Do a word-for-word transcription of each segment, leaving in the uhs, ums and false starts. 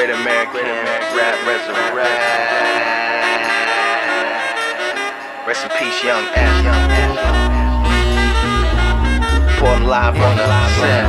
Great American Rap Resurrect. Rest in peace, Young F. Reporting live on the set.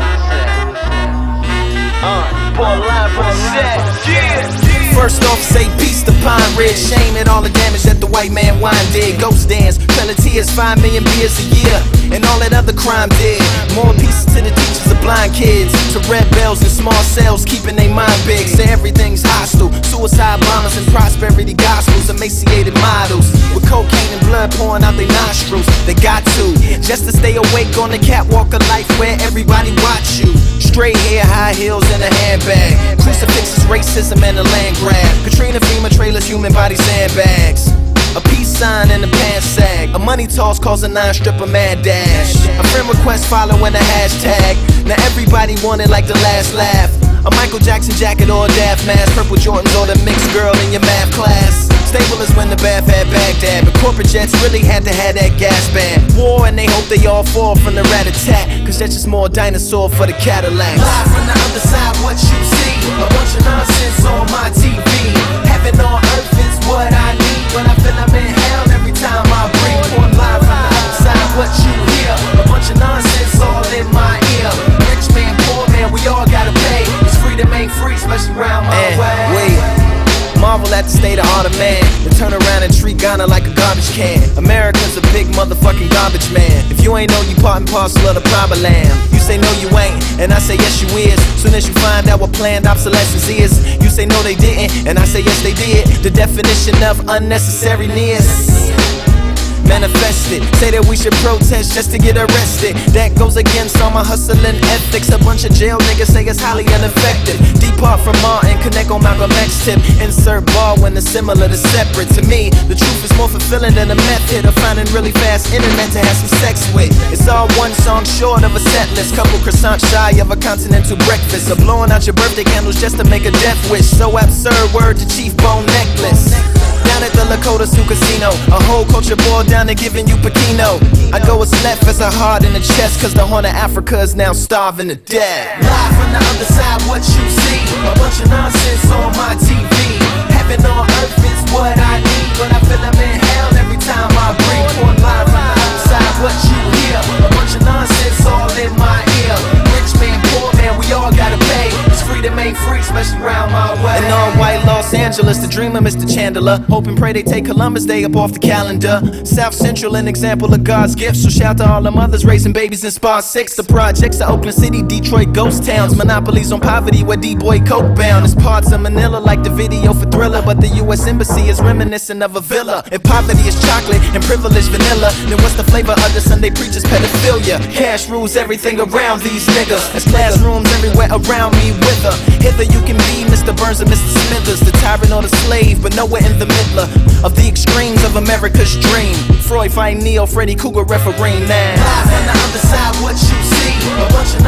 Uh, reporting live on the set. Yeah. First off, say peace to Pine Ridge. Shame at all the damage that the white man wine did. Ghost dance, penalties, five million beers a year, and all that other crime did. More pieces to the teachers of blind kids, to red bells in small cells, keeping their mind big. Say everything's hostile, suicide bombers and prosperity gospels, emaciated models with cocaine and blood pouring out their nostrils. They got to, just to stay awake on the catwalk of life where everybody watch you. Straight hair, high heels, and a handbag. Crucifixes, racism, and a land grab. Katrina, FEMA trailers, human body sandbags. A peace sign and a pants sag. A money toss calls a nine stripper mad dash. A friend request following a hashtag. Now everybody wanted like the last laugh. A Michael Jackson jacket or a Daft mask. Purple Jordans or the mixed girl in your math class. Stable is when the bath had Baghdad, but corporate jets really had to have that gas band. War and they hope they all fall from the rat attack, cause that's just more dinosaur for the Cadillacs. Live from the other side, what you see, a bunch of nonsense on my T V. Heaven on earth is what I need, when I feel I'm in hell every time I breathe. On live from the other side, what you hear, a bunch of nonsense all in my ear. Rich man, poor man, we all gotta pay. It's free to make free, especially round my and way. Wait. Marvel at the state of art of man, then turn around and treat Ghana like a garbage can. America's a big motherfucking garbage man. If you ain't know, you part and parcel of the proper land. You say no you ain't, and I say yes you is. Soon as you find out what planned obsolescence is, you say no they didn't, and I say yes they did. The definition of unnecessariness manifested. Say that we should protest just to get arrested. That goes against all my hustling ethics. A bunch of jail niggas say it's highly ineffective. Depart from Martin, connect on Malcolm X tip. Insert bar when the similar to separate. To me, the truth is more fulfilling than a method of finding really fast internet to have some sex with. It's all one song short of a set list. Couple croissants shy of a continental breakfast. Or blowing out your birthday candles just to make a death wish. So absurd, word to Chief Bone Necklace. Down at the Lakota Sioux Casino, a whole culture boiled down to giving you Pekino. I go as left as a heart in the chest, cause the Horn of Africa is now starving to death. Live from the other side, what you see, a bunch of nonsense on my T V. Heaven on earth is what I need, when I feel I'm in hell every time I breathe. On live from the other side, what you hear, a bunch of nonsense all in my ear. Rich man, poor man, we all gotta pay. It's free to make free, especially round my way. In all white Los Angeles, the dreamer Mister Chandler. Hope and pray they take Columbus Day up off the calendar. South Central, an example of God's gift. So shout to all the mothers raising babies in Spa six. The projects of Oakland City, Detroit ghost towns. Monopolies on poverty where D-boy coke bound. It's parts of Manila like the video for Thriller, but the U S Embassy is reminiscent of a villa. If poverty is chocolate and privilege vanilla, then what's the flavor of the Sunday preacher's pedophilia? Cash rules everything around these niggas. There's classrooms everywhere around me with her. Hither you can be Mister Burns and Mister Smithers, the tyrant or the slave, but nowhere in the middle of the extremes of America's dream. Freud fighting Neo, Freddy Cougar refereeing now. Live on the other side, what you see, a bunch of